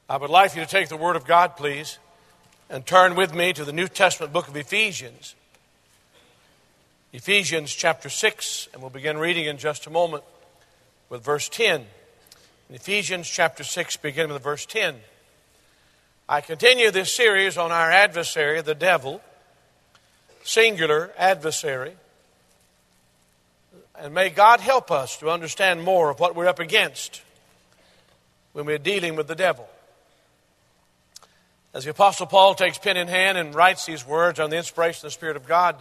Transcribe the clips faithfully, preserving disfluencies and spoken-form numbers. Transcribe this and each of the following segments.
I would like you to take the Word of God, please, and turn with me to the New Testament book of Ephesians. Ephesians chapter six, and we'll begin reading in just a moment with verse ten. In Ephesians chapter six, beginning with verse ten. I continue this series on our adversary, the devil, singular adversary. And may God help us to understand more of what we're up against when we're dealing with the devil. As the Apostle Paul takes pen in hand and writes these words on the inspiration of the Spirit of God,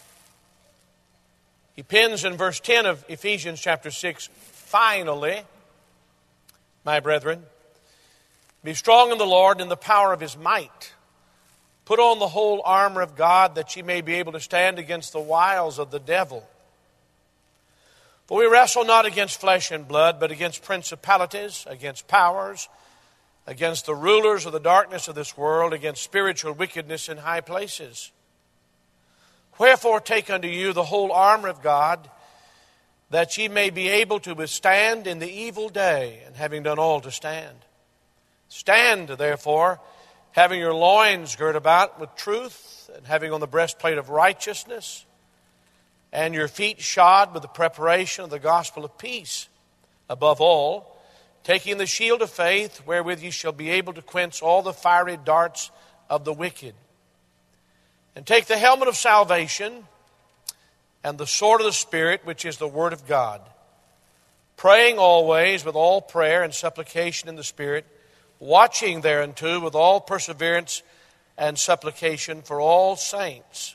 he pens in verse ten of Ephesians chapter six, finally, my brethren, be strong in the Lord and in the power of His might. Put on the whole armor of God that ye may be able to stand against the wiles of the devil. For we wrestle not against flesh and blood, but against principalities, against powers, against the rulers of the darkness of this world, against spiritual wickedness in high places. Wherefore take unto you the whole armor of God, that ye may be able to withstand in the evil day, and having done all to stand. Stand, therefore, having your loins girt about with truth, and having on the breastplate of righteousness, and your feet shod with the preparation of the gospel of peace. Above all, taking the shield of faith, wherewith ye shall be able to quench all the fiery darts of the wicked. And take the helmet of salvation, and the sword of the Spirit, which is the word of God, praying always with all prayer and supplication in the Spirit, watching thereunto with all perseverance and supplication for all saints.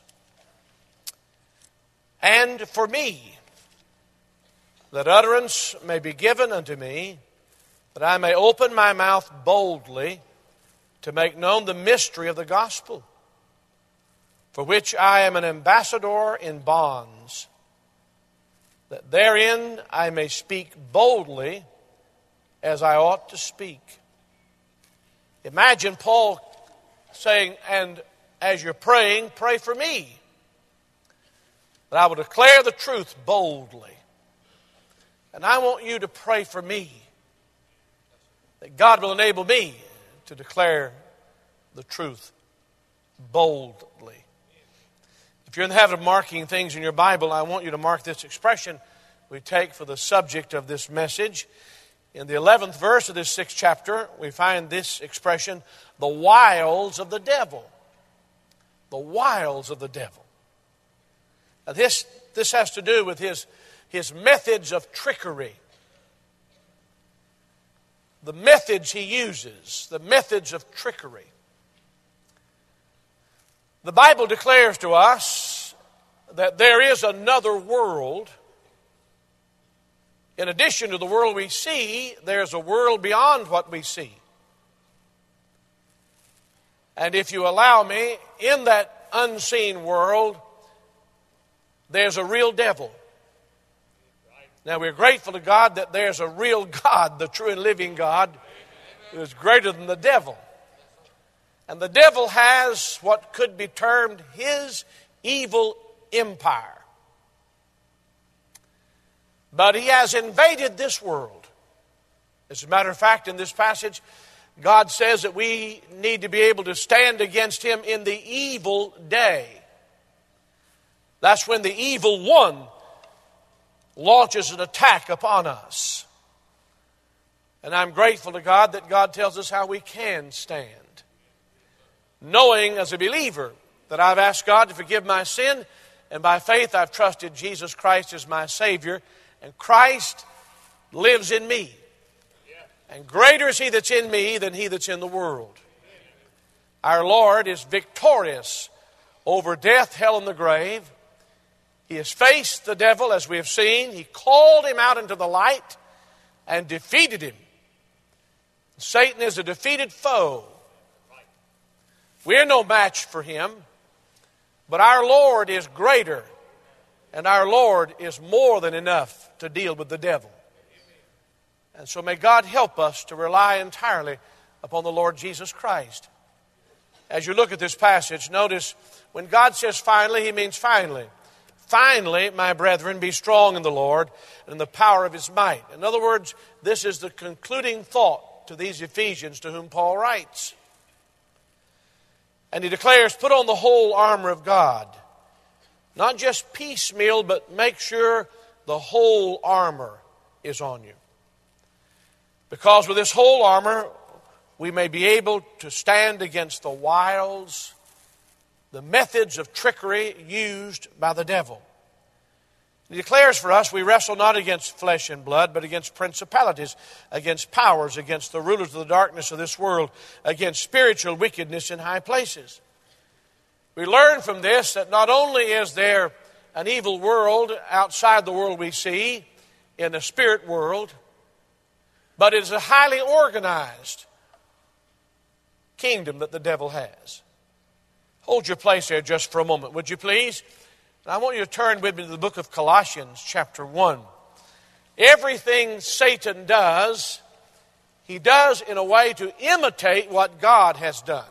And for me, that utterance may be given unto me, that I may open my mouth boldly to make known the mystery of the gospel, for which I am an ambassador in bonds, that therein I may speak boldly as I ought to speak. Imagine Paul saying, and as you're praying, pray for me, that I will declare the truth boldly. And I want you to pray for me, that God will enable me to declare the truth boldly. If you're in the habit of marking things in your Bible, I want you to mark this expression we take for the subject of this message. In the eleventh verse of this sixth chapter, we find this expression, the wiles of the devil. The wiles of the devil. Now this, this has to do with his, his methods of trickery. The methods he uses, the methods of trickery. The Bible declares to us that there is another world. In addition to the world we see, there's a world beyond what we see. And if you allow me, in that unseen world, there's a real devil. Now, we're grateful to God that there's a real God, the true and living God, who is greater than the devil. And the devil has what could be termed his evil empire. But he has invaded this world. As a matter of fact, in this passage, God says that we need to be able to stand against him in the evil day. That's when the evil one launches an attack upon us. And I'm grateful to God that God tells us how we can stand. Knowing as a believer that I've asked God to forgive my sin, and by faith I've trusted Jesus Christ as my Savior, and Christ lives in me. And greater is He that's in me than he that's in the world. Our Lord is victorious over death, hell, and the grave. He has faced the devil, as we have seen. He called him out into the light and defeated him. Satan is a defeated foe. We're no match for him, but our Lord is greater, and our Lord is more than enough to deal with the devil. And so may God help us to rely entirely upon the Lord Jesus Christ. As you look at this passage, notice when God says finally, He means finally. Finally, my brethren, be strong in the Lord and in the power of His might. In other words, this is the concluding thought to these Ephesians to whom Paul writes. And he declares, put on the whole armor of God. Not just piecemeal, but make sure the whole armor is on you. Because with this whole armor, we may be able to stand against the wiles, the methods of trickery used by the devil. He declares for us, we wrestle not against flesh and blood, but against principalities, against powers, against the rulers of the darkness of this world, against spiritual wickedness in high places. We learn from this that not only is there an evil world outside the world we see, in a spirit world, but it is a highly organized kingdom that the devil has. Hold your place there just for a moment, would you please? And I want you to turn with me to the book of Colossians, chapter one. Everything Satan does, he does in a way to imitate what God has done.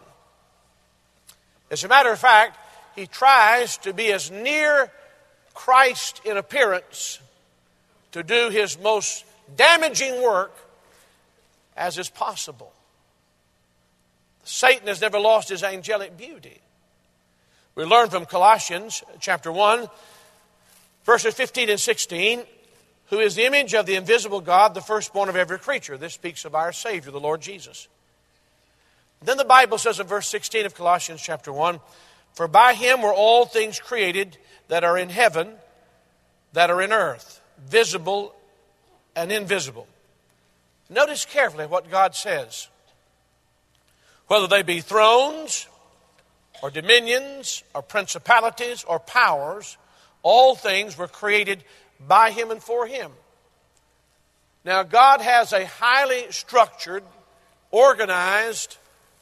As a matter of fact, he tries to be as near Christ in appearance to do his most damaging work as is possible. Satan has never lost his angelic beauty. We learn from Colossians chapter one, verses fifteen and sixteen, who is the image of the invisible God, the firstborn of every creature. This speaks of our Savior, the Lord Jesus. Then the Bible says in verse sixteen of Colossians chapter one, for by him were all things created that are in heaven, that are in earth, visible and invisible. Notice carefully what God says. Whether they be thrones, or dominions, or principalities, or powers, all things were created by him and for him. Now, God has a highly structured, organized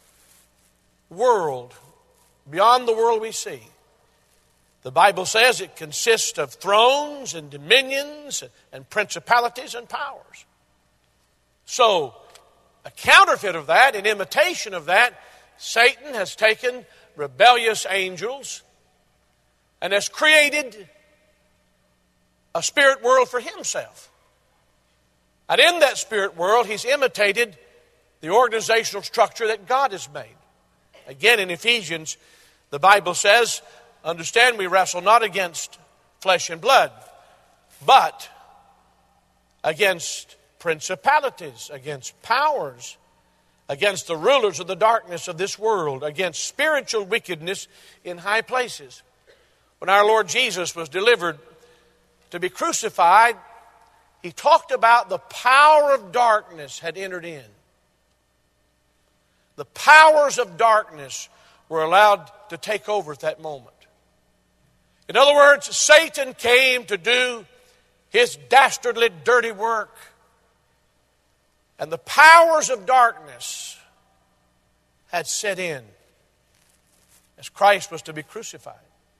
world beyond the world we see. The Bible says it consists of thrones and dominions and principalities and powers. So, a counterfeit of that, an imitation of that, Satan has taken rebellious angels and has created a spirit world for himself. And in that spirit world, he's imitated the organizational structure that God has made. Again, in Ephesians, the Bible says, understand we wrestle not against flesh and blood, but against principalities, against powers, against the rulers of the darkness of this world, against spiritual wickedness in high places. When our Lord Jesus was delivered to be crucified, he talked about the power of darkness had entered in. The powers of darkness were allowed to take over at that moment. In other words, Satan came to do his dastardly, dirty work. And the powers of darkness had set in as Christ was to be crucified.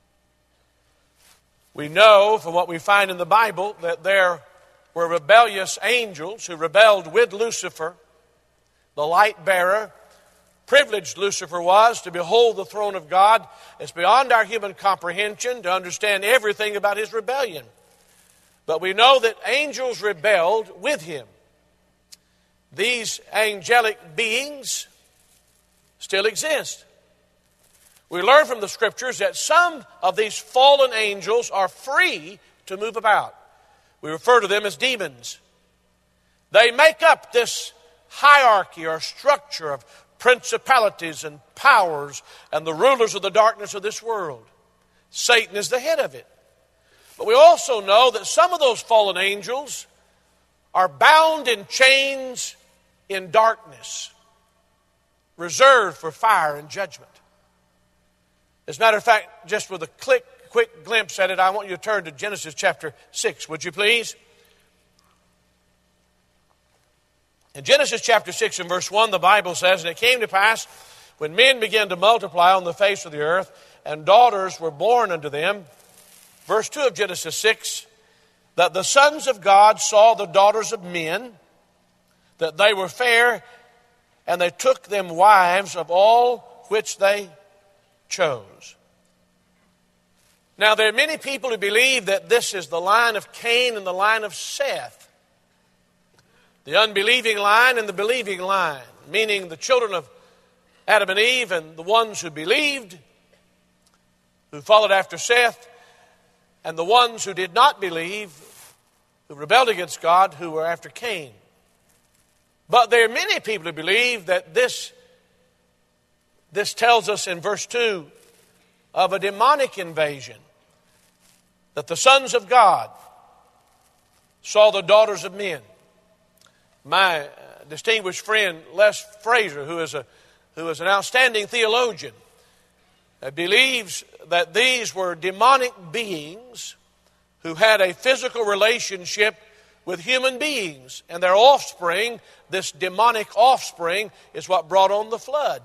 We know from what we find in the Bible that there were rebellious angels who rebelled with Lucifer, the light bearer. Privileged Lucifer was to behold the throne of God. It's beyond our human comprehension to understand everything about his rebellion. But we know that angels rebelled with him. These angelic beings still exist. We learn from the Scriptures that some of these fallen angels are free to move about. We refer to them as demons. They make up this hierarchy or structure of principalities and powers and the rulers of the darkness of this world. Satan is the head of it. But we also know that some of those fallen angels are bound in chains in darkness, reserved for fire and judgment. As a matter of fact, just with a quick, quick glimpse at it, I want you to turn to Genesis chapter six, would you please? In Genesis chapter six and verse one, the Bible says, and it came to pass, when men began to multiply on the face of the earth, and daughters were born unto them, verse two of Genesis six, that the sons of God saw the daughters of men, that they were fair, and they took them wives of all which they chose. Now, there are many people who believe that this is the line of Cain and the line of Seth. the unbelieving line and the believing line, meaning the children of Adam and Eve and the ones who believed, who followed after Seth, and the ones who did not believe, who rebelled against God, who were after Cain. But there are many people who believe that this, this tells us in verse two of a demonic invasion, that the sons of God saw the daughters of men. My distinguished friend Les Fraser, who is a who is an outstanding theologian, uh, believes that these were demonic beings who had a physical relationship with human beings, and their offspring, this demonic offspring, is what brought on the flood.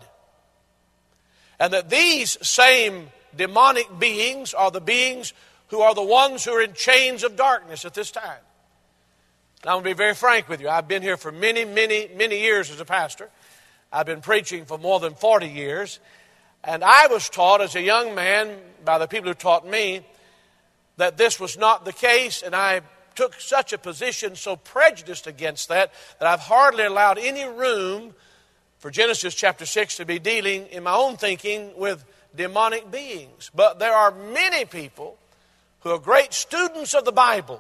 And that these same demonic beings are the beings who are the ones who are in chains of darkness at this time. Now, I'm going to be very frank with you. I've been here for many, many, many years as a pastor. I've been preaching for more than forty years. And I was taught as a young man by the people who taught me that this was not the case, and I took such a position so prejudiced against that that I've hardly allowed any room for Genesis chapter six to be dealing in my own thinking with demonic beings. But there are many people who are great students of the Bible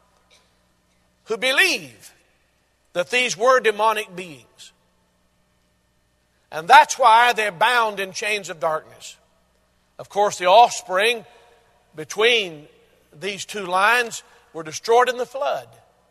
who believe that these were demonic beings. And that's why they're bound in chains of darkness. Of course, the offspring between these two lines were destroyed in the flood.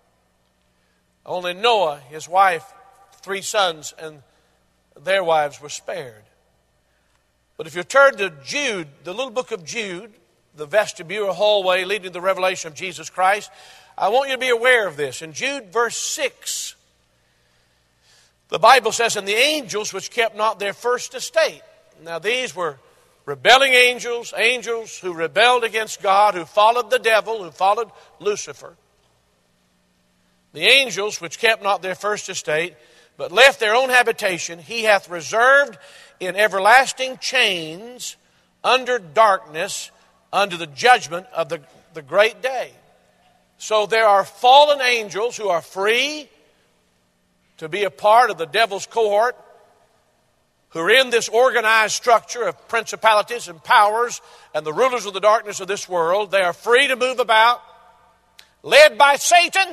Only Noah, his wife, three sons, and their wives were spared. But if you turn to Jude, the little book of Jude, the vestibule hallway leading to the revelation of Jesus Christ, I want you to be aware of this. In Jude verse six, the Bible says, "And the angels which kept not their first estate." Now these were rebelling angels, angels who rebelled against God, who followed the devil, who followed Lucifer. "The angels which kept not their first estate, but left their own habitation, he hath reserved in everlasting chains under darkness, unto the judgment of the, the great day." So there are fallen angels who are free to be a part of the devil's cohort, who are in this organized structure of principalities and powers and the rulers of the darkness of this world. They are free to move about, led by Satan.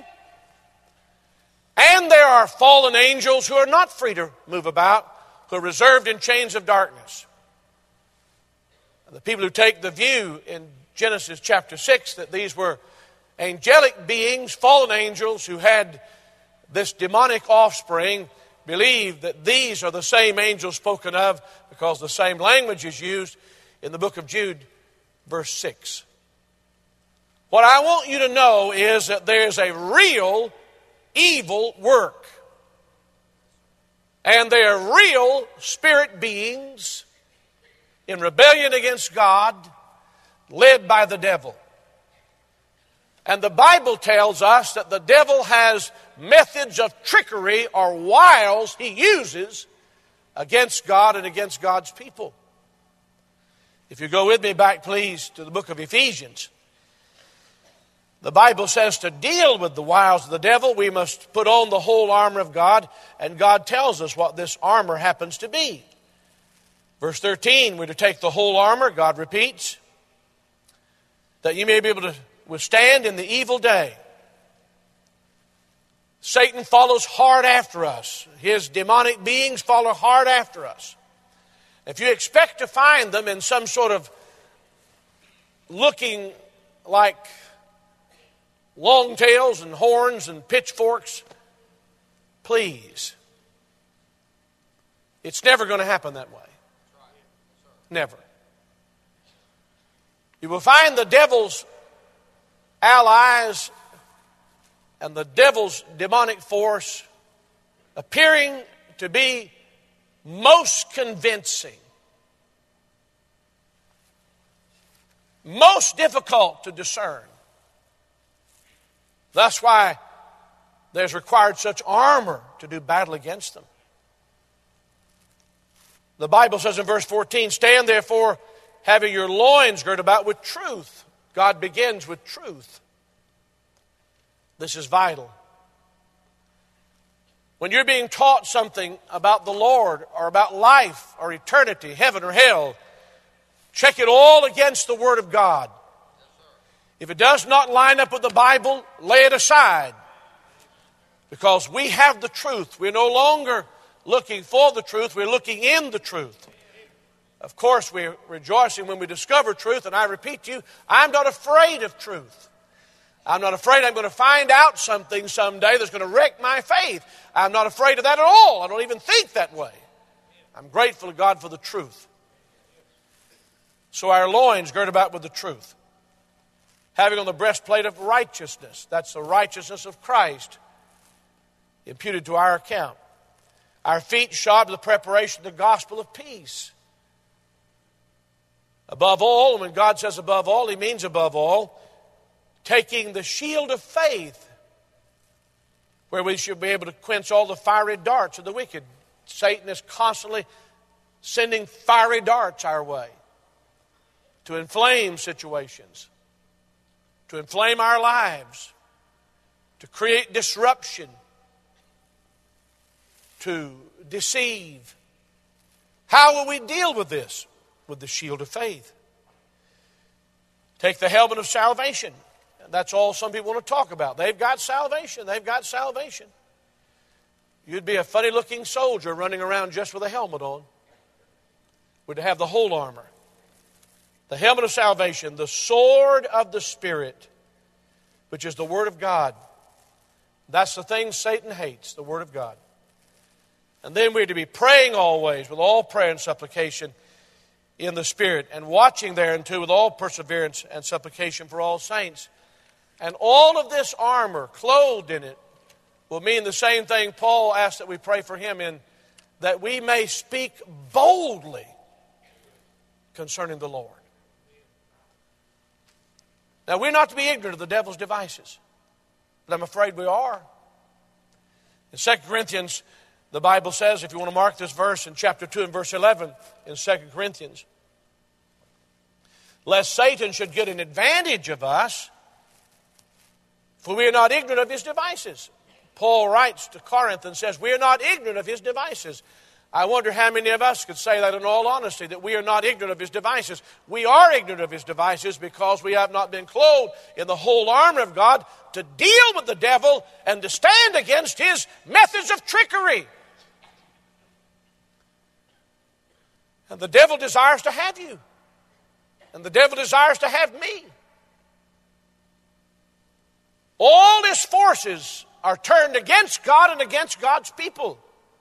And there are fallen angels who are not free to move about, who are reserved in chains of darkness. The people who take the view in Genesis chapter six that these were angelic beings, fallen angels who had this demonic offspring, believe that these are the same angels spoken of because the same language is used in the book of Jude, verse six. What I want you to know is that there's a real evil work. And they are real spirit beings in rebellion against God, led by the devil. And the Bible tells us that the devil has methods of trickery or wiles he uses against God and against God's people. If you go with me back, please, to the book of Ephesians. The Bible says to deal with the wiles of the devil, we must put on the whole armor of God, and God tells us what this armor happens to be. Verse thirteen, we're to take the whole armor, God repeats, that you may be able to withstand in the evil day. Satan follows hard after us. His demonic beings follow hard after us. If you expect to find them in some sort of looking like long tails and horns and pitchforks, please. It's never going to happen that way. Never. You will find the devil's allies and the devil's demonic force appearing to be most convincing, most difficult to discern. That's why there's required such armor to do battle against them. The Bible says in verse fourteen, "Stand therefore, having your loins girt about with truth." God begins with truth. This is vital. When you're being taught something about the Lord or about life or eternity, heaven or hell, check it all against the Word of God. If it does not line up with the Bible, lay it aside. Because we have the truth. We're no longer looking for the truth. We're looking in the truth. Of course, we're rejoicing when we discover truth. And I repeat to you, I'm not afraid of truth. I'm not afraid I'm going to find out something someday that's going to wreck my faith. I'm not afraid of that at all. I don't even think that way. I'm grateful to God for the truth. So our loins girt about with the truth. Having on the breastplate of righteousness. That's the righteousness of Christ imputed to our account. Our feet shod with the preparation of the gospel of peace. Above all, and when God says above all, He means above all, taking the shield of faith, where we should be able to quench all the fiery darts of the wicked. Satan is constantly sending fiery darts our way to inflame situations, to inflame our lives, to create disruption, to deceive. How will we deal with this? With the shield of faith. Take the helmet of salvation. That's all some people want to talk about. They've got salvation. They've got salvation. You'd be a funny-looking soldier running around just with a helmet on. We'd have the whole armor. The helmet of salvation, the sword of the Spirit, which is the Word of God. That's the thing Satan hates, the Word of God. And then we're to be praying always with all prayer and supplication in the Spirit, and watching thereunto with all perseverance and supplication for all saints. And all of this armor, clothed in it, will mean the same thing Paul asked that we pray for him in, that we may speak boldly concerning the Lord. Now, we're not to be ignorant of the devil's devices, but I'm afraid we are. In Second Corinthians, the Bible says, if you want to mark this verse in chapter two and verse eleven in Second Corinthians, lest Satan should get an advantage of us, for we are not ignorant of his devices. Paul writes to Corinth and says, we are not ignorant of his devices. I wonder how many of us could say that in all honesty, that we are not ignorant of his devices. We are ignorant of his devices because we have not been clothed in the whole armor of God to deal with the devil and to stand against his methods of trickery. And the devil desires to have you. And the devil desires to have me. All his forces are turned against God and against God's people.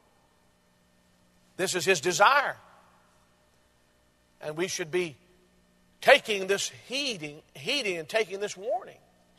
This is his desire. And we should be taking this heeding, heeding and taking this warning.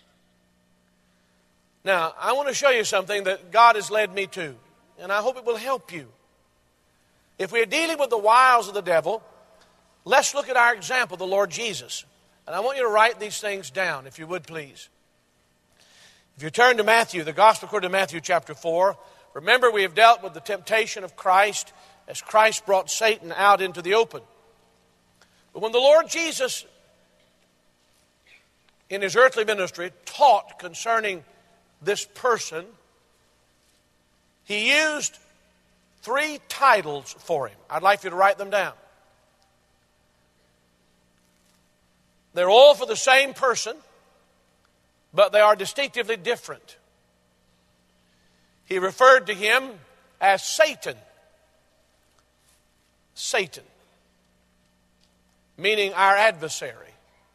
Now, I want to show you something that God has led me to, and I hope it will help you. If we are dealing with the wiles of the devil, let's look at our example, the Lord Jesus. And I want you to write these things down, if you would please. If you turn to Matthew, the Gospel according to Matthew chapter four, remember we have dealt with the temptation of Christ as Christ brought Satan out into the open. But when the Lord Jesus, in his earthly ministry, taught concerning this person, he used three titles for him. I'd like you to write them down. They're all for the same person, but they are distinctively different. He referred to him as Satan. Satan, meaning our adversary.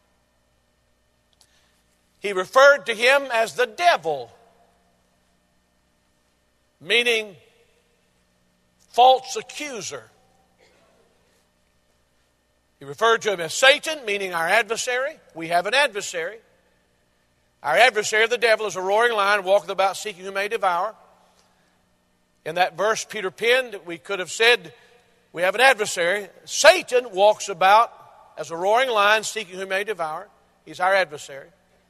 He referred to him as the devil, meaning false accuser. He referred to him as Satan, meaning our adversary. We have an adversary. Our adversary, the devil, is a roaring lion, walketh about seeking whom may devour. In that verse Peter penned, we could have said, we have an adversary. Satan walks about as a roaring lion, seeking whom may devour. He's our adversary.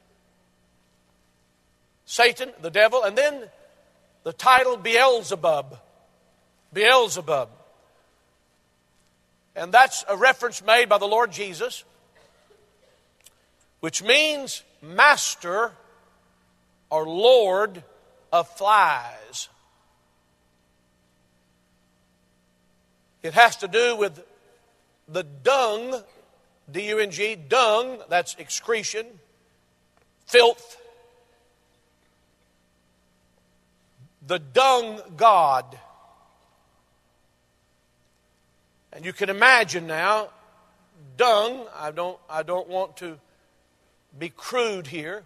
Satan, the devil, and then the title Beelzebub. Beelzebub. And that's a reference made by the Lord Jesus, which means master or lord of flies. It has to do with the dung, D U N G, dung, that's excretion, filth. The dung god. And you can imagine now, dung, I don't, I don't want to be crude here,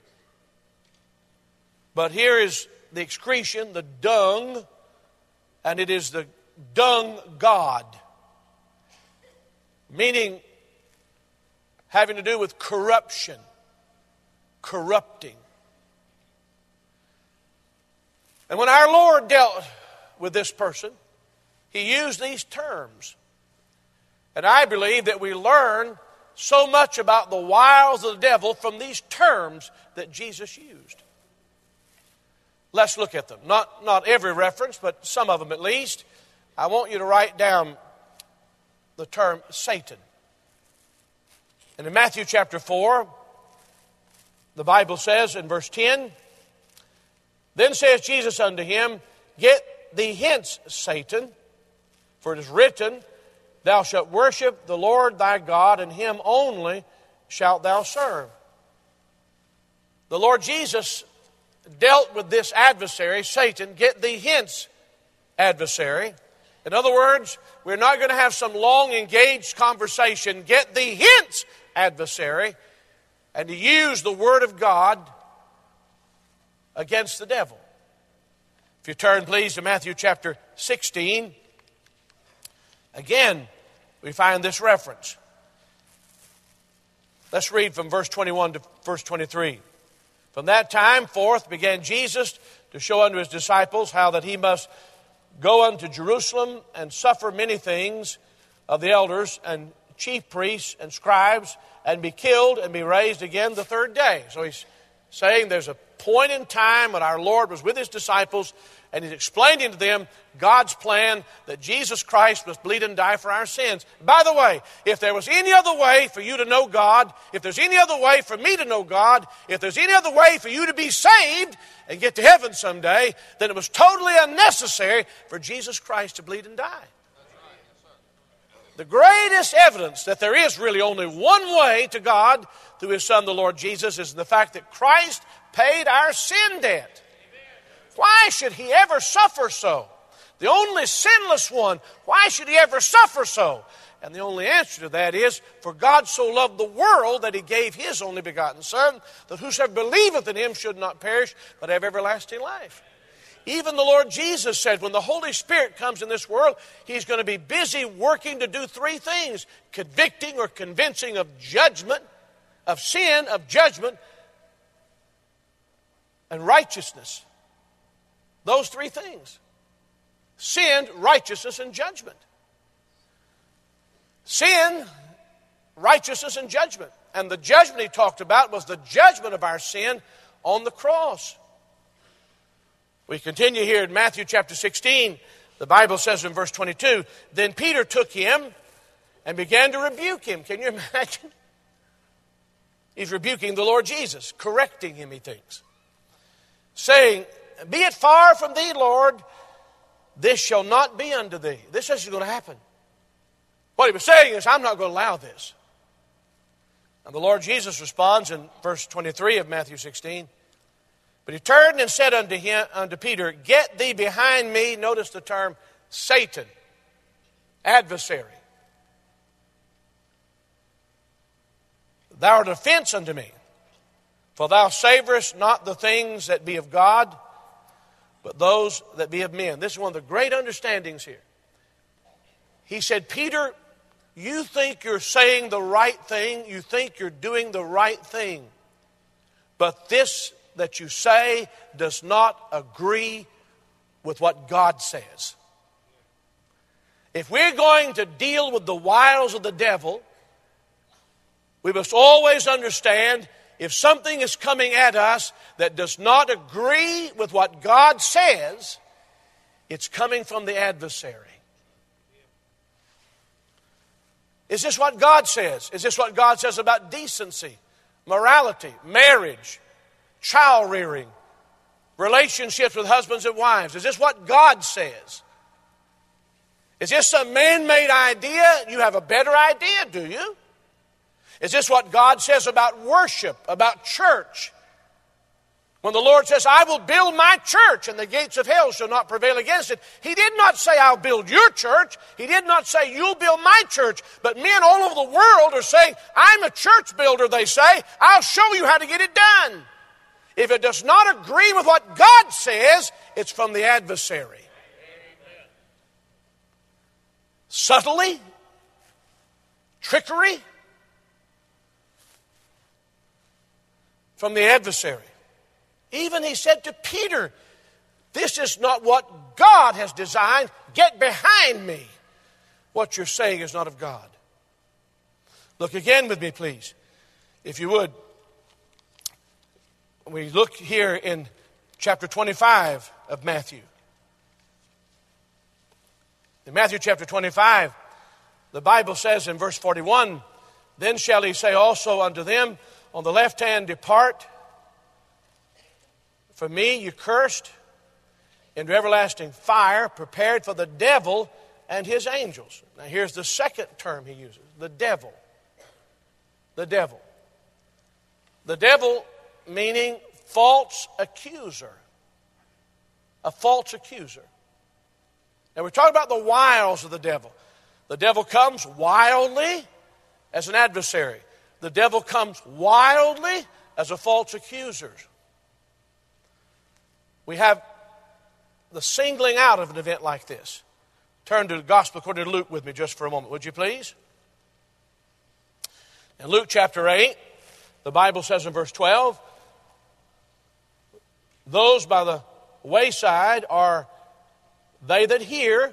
but here is the excretion, the dung, and it is the dung god, meaning having to do with corruption, corrupting. And when our Lord dealt with this person, He used these terms. And I believe that we learn so much about the wiles of the devil from these terms that Jesus used. Let's look at them. Not, not every reference, but some of them at least. I want you to write down the term Satan. And in Matthew chapter four, the Bible says in verse ten, "Then says Jesus unto him, Get thee hence, Satan, for it is written, Thou shalt worship the Lord thy God, and him only shalt thou serve." The Lord Jesus dealt with this adversary, Satan. Get thee hence, adversary. In other words, we're not going to have some long engaged conversation. Get thee hence, adversary. And to use the Word of God against the devil. If you turn, please, to Matthew chapter sixteen. Again, we find this reference. Let's read from verse twenty-one to verse twenty-three. "From that time forth began Jesus to show unto his disciples how that he must go unto Jerusalem and suffer many things of the elders and chief priests and scribes, and be killed and be raised again the third day." So he's saying there's a point in time when our Lord was with his disciples, and he's explaining to them God's plan that Jesus Christ must bleed and die for our sins. By the way, if there was any other way for you to know God, if there's any other way for me to know God, if there's any other way for you to be saved and get to heaven someday, then it was totally unnecessary for Jesus Christ to bleed and die. The greatest evidence that there is really only one way to God through His Son, the Lord Jesus, is the fact that Christ paid our sin debt. Why should He ever suffer so? The only sinless one, why should He ever suffer so? And the only answer to that is, for God so loved the world that He gave His only begotten Son, that whosoever believeth in Him should not perish, but have everlasting life. Even the Lord Jesus said when the Holy Spirit comes in this world, He's going to be busy working to do three things: convicting or convincing of judgment, of sin, of judgment, and righteousness. Those three things. Sin, righteousness, and judgment. Sin, righteousness, and judgment. And the judgment He talked about was the judgment of our sin on the cross. We continue here in Matthew chapter sixteen. The Bible says in verse twenty-two, "Then Peter took him and began to rebuke him." Can you imagine? He's rebuking the Lord Jesus, correcting him, he thinks, saying, "Be it far from thee, Lord, this shall not be unto thee." This is going to happen. What he was saying is, I'm not going to allow this. And the Lord Jesus responds in verse twenty-three of Matthew sixteen. "But he turned and said unto him, unto Peter, Get thee behind me." Notice the term Satan, adversary. "Thou art an offense unto me, for thou savorest not the things that be of God, but those that be of men." This is one of the great understandings here. He said, Peter, you think you're saying the right thing. You think you're doing the right thing. But this that you say does not agree with what God says. If we're going to deal with the wiles of the devil, we must always understand if something is coming at us that does not agree with what God says, it's coming from the adversary. Is this what God says? Is this what God says about decency, morality, marriage, child rearing, relationships with husbands and wives? Is this what God says? Is this some man-made idea? You have a better idea, do you? Is this what God says about worship, about church? When the Lord says, I will build my church and the gates of hell shall not prevail against it, He did not say, I'll build your church. He did not say, you'll build my church. But men all over the world are saying, I'm a church builder, they say. I'll show you how to get it done. If it does not agree with what God says, it's from the adversary. Subtly, trickery, from the adversary. Even he said to Peter, this is not what God has designed. Get behind me. What you're saying is not of God. Look again with me, please, if you would. We look here in chapter twenty-five of Matthew. In Matthew chapter twenty-five, the Bible says in verse forty-one, then shall he say also unto them on the left hand, depart from me, you cursed, into everlasting fire, prepared for the devil and his angels. Now here's the second term he uses, the devil. The devil. The devil meaning false accuser. A false accuser. Now we're talking about the wiles of the devil. The devil comes wildly as an adversary. The devil comes wildly as a false accuser. We have the singling out of an event like this. Turn to the Gospel according to Luke with me just for a moment, would you please? In Luke chapter eight, the Bible says in verse twelve, those by the wayside are they that hear,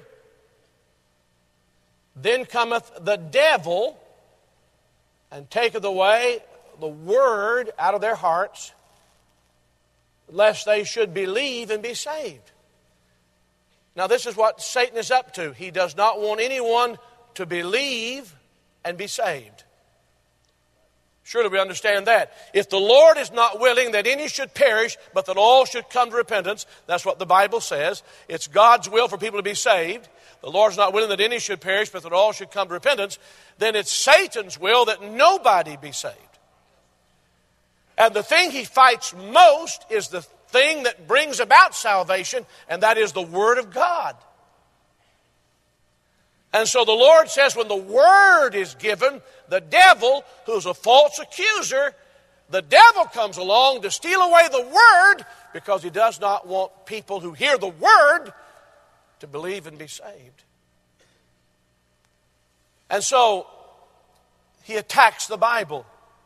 then cometh the devil and taketh away the word out of their hearts, lest they should believe and be saved. Now this is what Satan is up to. He does not want anyone to believe and be saved. Surely we understand that. If the Lord is not willing that any should perish, but that all should come to repentance, that's what the Bible says. It's God's will for people to be saved. The Lord's not willing that any should perish, but that all should come to repentance. Then it's Satan's will that nobody be saved. And the thing he fights most is the thing that brings about salvation, and that is the Word of God. And so the Lord says when the Word is given, the devil, who's a false accuser, the devil comes along to steal away the Word because he does not want people who hear the Word to believe and be saved. And so he attacks the Bible.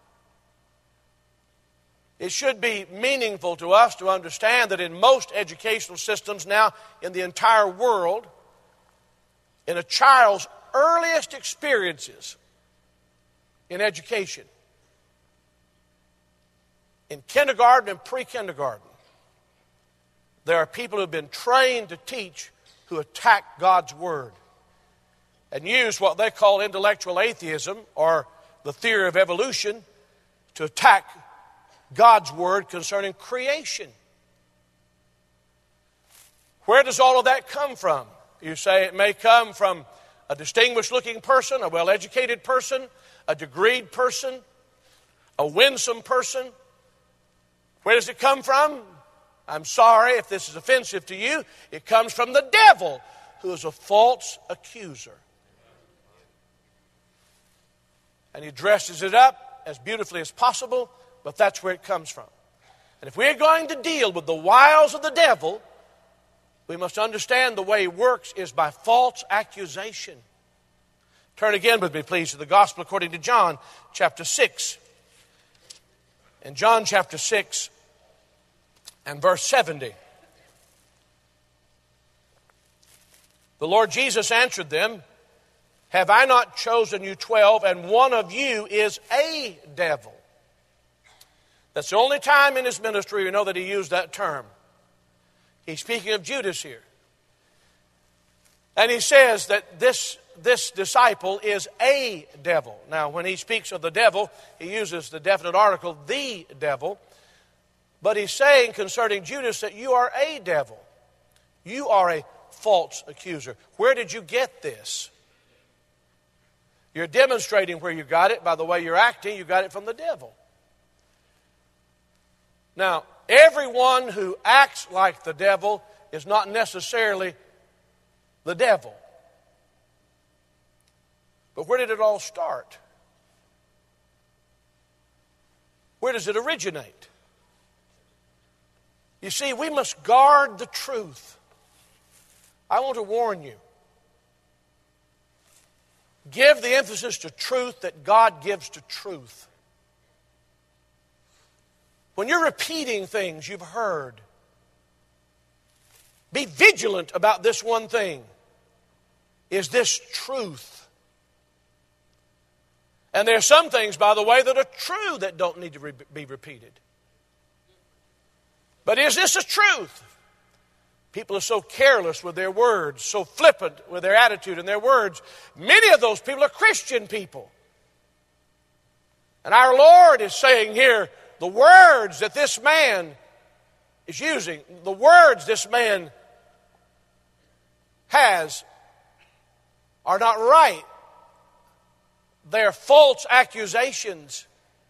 It should be meaningful to us to understand that in most educational systems now in the entire world, in a child's earliest experiences in education, in kindergarten and pre-kindergarten, there are people who have been trained to teach who attack God's Word and use what they call intellectual atheism or the theory of evolution to attack God's Word concerning creation. Where does all of that come from? You say it may come from a distinguished looking person, a well-educated person, a degreed person, a winsome person. Where does it come from? I'm sorry if this is offensive to you. It comes from the devil, who is a false accuser. And he dresses it up as beautifully as possible, but that's where it comes from. And if we're going to deal with the wiles of the devil, we must understand the way he works is by false accusation. Turn again with me, please, to the Gospel according to John, chapter six. In John chapter six and verse seventy. The Lord Jesus answered them, have I not chosen you twelve, and one of you is a devil? That's the only time in his ministry we know that he used that term. He's speaking of Judas here. And he says that this, this disciple is a devil. Now, when he speaks of the devil, he uses the definite article, the devil. But he's saying concerning Judas that you are a devil. You are a false accuser. Where did you get this? You're demonstrating where you got it by the way you're acting. You got it from the devil. Now, everyone who acts like the devil is not necessarily the devil. But where did it all start? Where does it originate? You see, we must guard the truth. I want to warn you. Give the emphasis to truth that God gives to truth. When you're repeating things you've heard, be vigilant about this one thing. Is this truth? And there are some things, by the way, that are true that don't need to re- be repeated. But is this a truth? People are so careless with their words, so flippant with their attitude and their words. Many of those people are Christian people. And our Lord is saying here, the words that this man is using, the words this man has are not right. They're false accusations.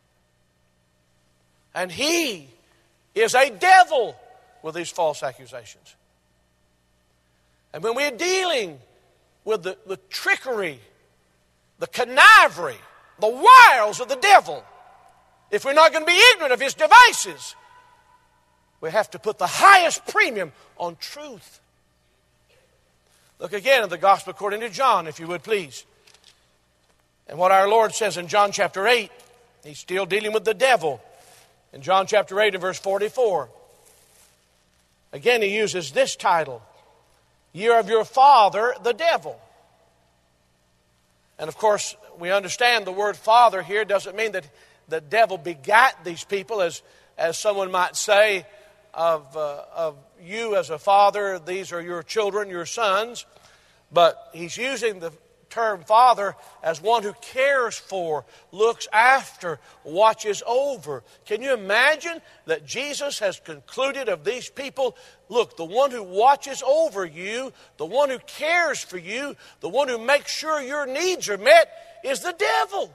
And he is a devil with these false accusations. And when we're dealing with the, the trickery, the connivery, the wiles of the devil, if we're not going to be ignorant of his devices, we have to put the highest premium on truth. Look again at the Gospel according to John, if you would please. And what our Lord says in John chapter eight, he's still dealing with the devil. In John chapter eight and verse forty-four, again he uses this title, "You're of your father, the devil." And of course, we understand the word father here doesn't mean that the devil begat these people, as, as someone might say of, uh, of you as a father, these are your children, your sons. But he's using the term father as one who cares for, looks after, watches over. Can you imagine that Jesus has concluded of these people, look, the one who watches over you, the one who cares for you, the one who makes sure your needs are met is the devil.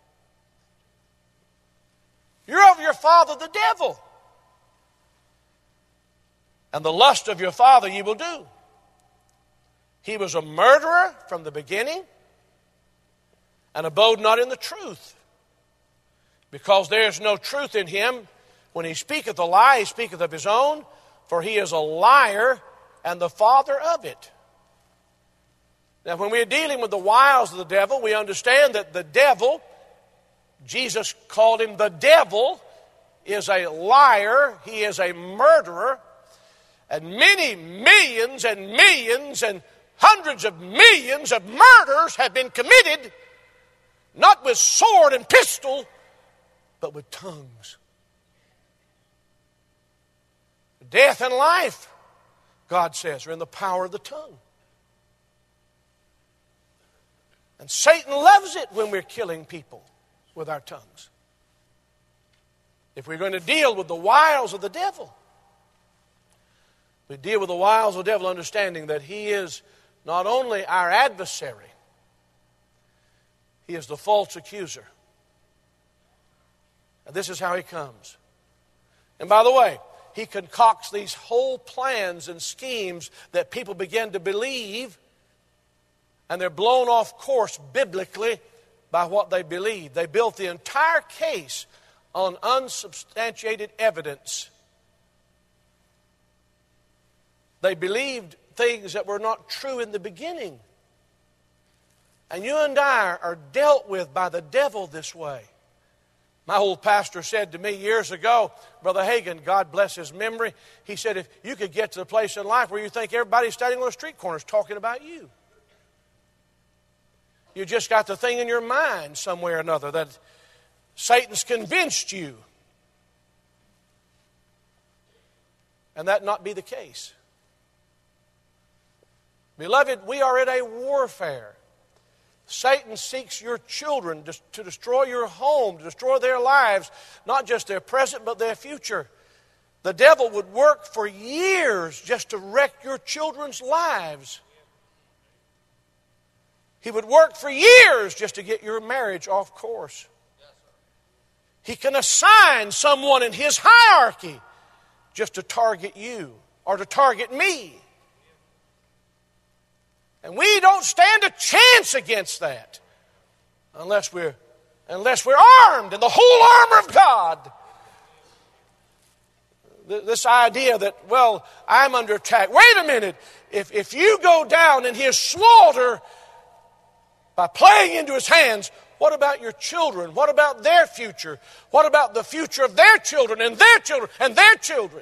You're of your father, the devil. And the lust of your father you will do. He was a murderer from the beginning and abode not in the truth, because there is no truth in him. When he speaketh a lie, he speaketh of his own, for he is a liar and the father of it. Now, when we are dealing with the wiles of the devil, we understand that the devil, Jesus called him the devil, is a liar, he is a murderer, and many millions and millions and hundreds of millions of murders have been committed, not with sword and pistol, but with tongues. Death and life, God says, are in the power of the tongue. And Satan loves it when we're killing people with our tongues. If we're going to deal with the wiles of the devil, we deal with the wiles of the devil understanding that he is not only our adversary, he is the false accuser. And this is how he comes. And by the way, he concocts these whole plans and schemes that people begin to believe, and they're blown off course biblically by what they believe. They built the entire case on unsubstantiated evidence. They believed things that were not true in the beginning. And you and I are dealt with by the devil this way. My old pastor said to me years ago, Brother Hagin, God bless his memory, he said, if you could get to the place in life where you think everybody standing on the street corners talking about you. You just got the thing in your mind somewhere or another that Satan's convinced you. And that not be the case. Beloved, we are in a warfare. Satan seeks your children to, to destroy your home, to destroy their lives, not just their present, but their future. The devil would work for years just to wreck your children's lives. He would work for years just to get your marriage off course. He can assign someone in his hierarchy just to target you or to target me. And we don't stand a chance against that unless we're, unless we're armed in the whole armor of God. This idea that, well, I'm under attack. Wait a minute. If, if you go down in his slaughter by playing into his hands, what about your children? What about their future? What about the future of their children and their children and their children?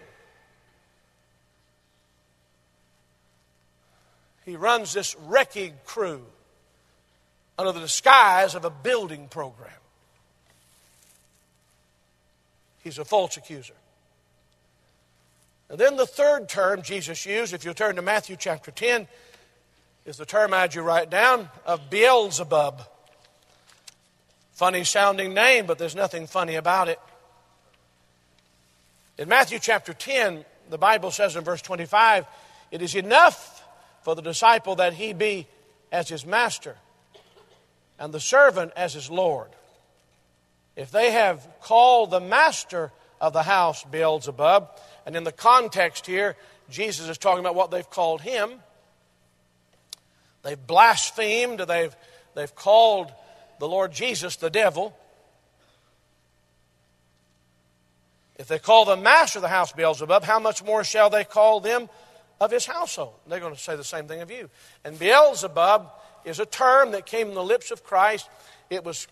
He runs this wrecking crew under the disguise of a building program. He's a false accuser. And then the third term Jesus used, if you'll turn to Matthew chapter ten, is the term I had you write down, of Beelzebub. Funny sounding name, but there's nothing funny about it. In Matthew chapter ten, the Bible says in verse twenty-five, it is enough for the disciple that he be as his master, and the servant as his Lord. If they have called the master of the house Beelzebub, and in the context here, Jesus is talking about what they've called him. They've blasphemed, they've, they've called the Lord Jesus the devil. If they call the master of the house Beelzebub, how much more shall they call them of his household? They're going to say the same thing of you. And Beelzebub is a term that came from the lips of Christ. It was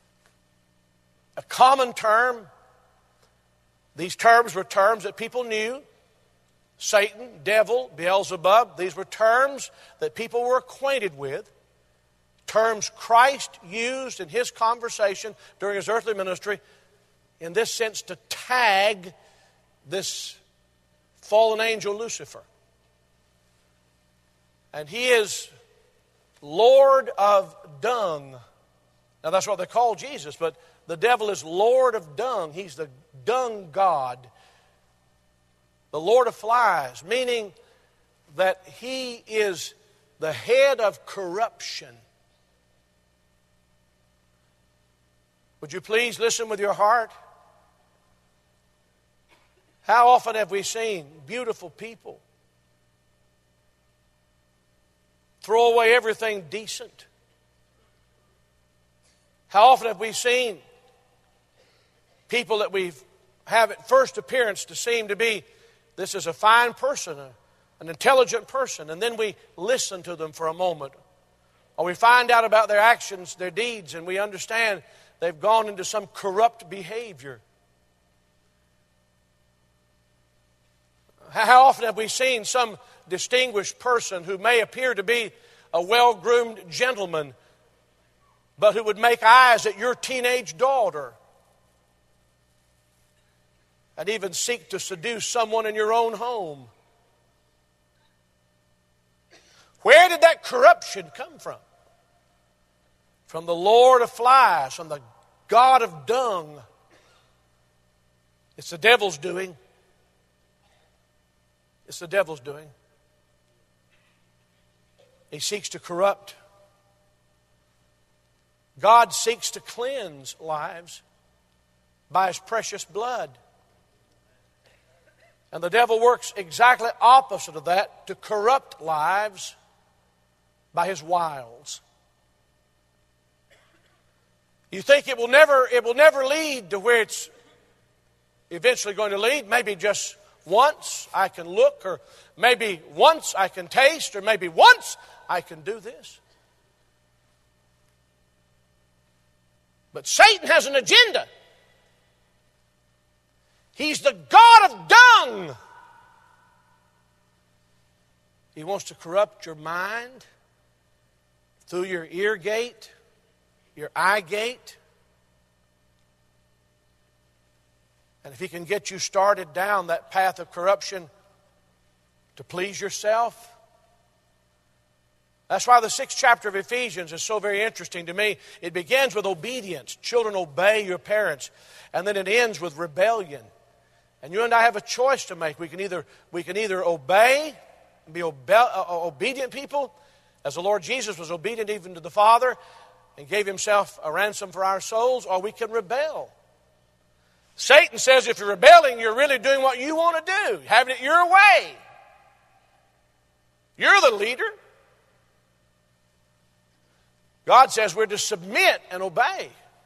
a common term. These terms were terms that people knew. Satan, devil, Beelzebub, these were terms that people were acquainted with. Terms Christ used in his conversation during his earthly ministry, in this sense, to tag this fallen angel Lucifer. And he is Lord of dung. Now that's what they call Jesus, but the devil is Lord of dung. He's the dung god. The Lord of flies, meaning that he is the head of corruption. Would you please listen with your heart? How often have we seen beautiful people throw away everything decent? How often have we seen people that we have at first appearance to seem to be, this is a fine person, a, an intelligent person, and then we listen to them for a moment. Or we find out about their actions, their deeds, and we understand they've gone into some corrupt behavior. How often have we seen some distinguished person who may appear to be a well-groomed gentleman, but who would make eyes at your teenage daughter and even seek to seduce someone in your own home? Where did that corruption come from? From the Lord of flies, from the God of dung. It's the devil's doing. It's the devil's doing. He seeks to corrupt. God seeks to cleanse lives by his precious blood. And the devil works exactly opposite of that, to corrupt lives by his wiles. You think it will never, it will never lead to where it's eventually going to lead? Maybe just once I can look, or maybe once I can taste, or maybe once I can do this. But Satan has an agenda. He's the God of dung. He wants to corrupt your mind through your ear gate, your eye gate. And if he can get you started down that path of corruption to please yourself. That's why the sixth chapter of Ephesians is so very interesting to me. It begins with obedience. Children, obey your parents. And then it ends with rebellion. And you and I have a choice to make. We can either, we can either obey, and be obe- uh, obedient people, as the Lord Jesus was obedient even to the Father and gave Himself a ransom for our souls, or we can rebel. Satan says if you're rebelling, you're really doing what you want to do, having it your way. You're the leader. God says we're to submit and obey.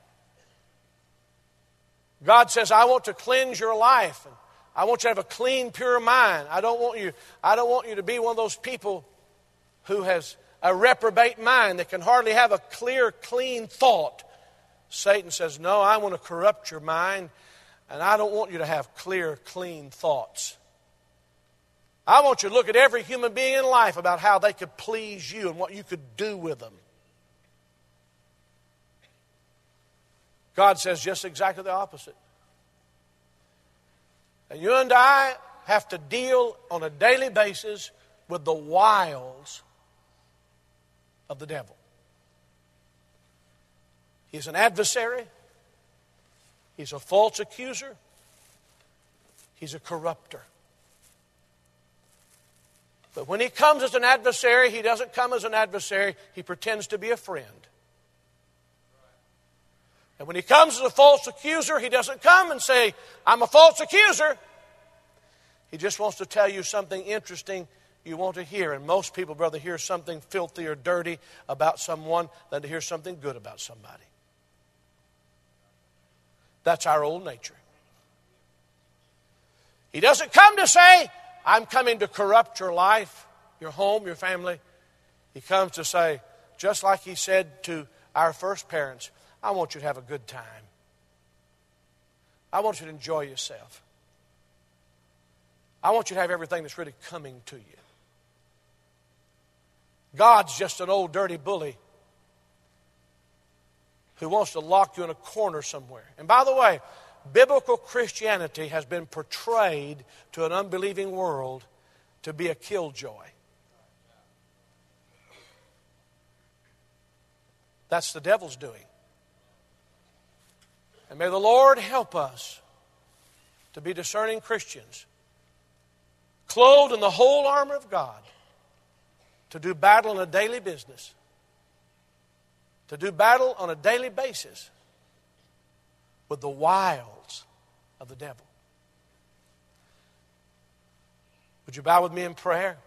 God says, I want to cleanse your life. And I want you to have a clean, pure mind. I don't want you, I don't want you to be one of those people who has a reprobate mind that can hardly have a clear, clean thought. Satan says, no, I want to corrupt your mind, and I don't want you to have clear, clean thoughts. I want you to look at every human being in life about how they could please you and what you could do with them. God says just exactly the opposite. And you and I have to deal on a daily basis with the wiles of the devil. He's an adversary. He's a false accuser. He's a corrupter. But when he comes as an adversary, he doesn't come as an adversary. He pretends to be a friend. And when he comes as a false accuser, he doesn't come and say, I'm a false accuser. He just wants to tell you something interesting you want to hear. And most people would rather hear something filthy or dirty about someone than to hear something good about somebody. That's our old nature. He doesn't come to say, I'm coming to corrupt your life, your home, your family. He comes to say, just like he said to our first parents, I want you to have a good time. I want you to enjoy yourself. I want you to have everything that's really coming to you. God's just an old dirty bully who wants to lock you in a corner somewhere. And by the way, biblical Christianity has been portrayed to an unbelieving world to be a killjoy. That's the devil's doing. And may the Lord help us to be discerning Christians, clothed in the whole armor of God, to do battle on a daily business, to do battle on a daily basis with the wiles of the devil. Would you bow with me in prayer?